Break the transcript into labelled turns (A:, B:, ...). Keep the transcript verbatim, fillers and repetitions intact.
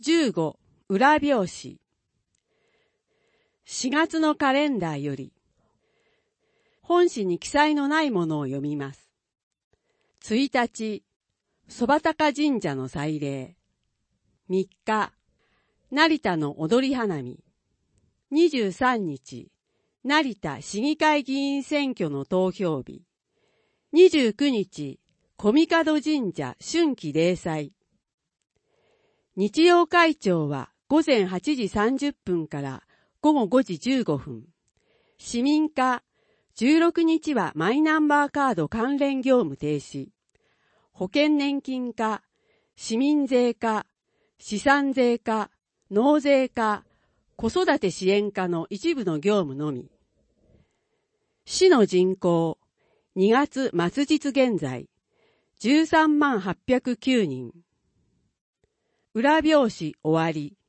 A: じゅうご裏表紙。しがつのカレンダーより本誌に記載のないものを読みます。いちにち、そばたか神社の祭礼。みっか、成田の踊り花見。にじゅうさんにち、成田市議会議員選挙の投票日。にじゅうくにち、小神門神社春季例祭。日曜会長は午前はちじさんじゅっぷんから午後ごじじゅうごふん。市民課、じゅうろくにちはマイナンバーカード関連業務停止。保険年金課、市民税課、資産税課、納税課、子育て支援課の一部の業務のみ。市の人口、にがつ末日現在、じゅうさんまんはっぴゃくきゅうにん。裏表紙終わり。